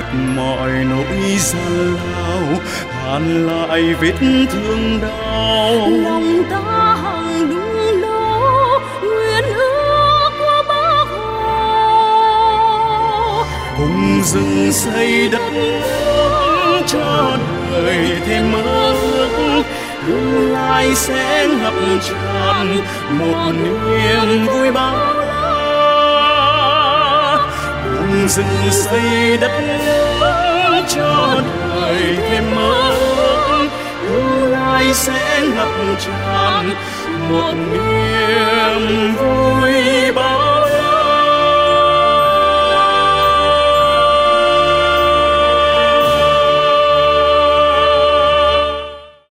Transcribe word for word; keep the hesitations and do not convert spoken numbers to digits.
vượt mọi nỗi gian lao, hàn lại vết thương đau. Lòng ta hằng đúng lỗ nguyện ước của Bác Hồ, cùng dựng xây đất nước cho đời thêm mơ ước, tương lai sẽ ngập tràn một niềm vui bao la. Cùng dựng xây đất nước cho đời thêm mơ ước, tương lai sẽ ngập tràn một niềm vui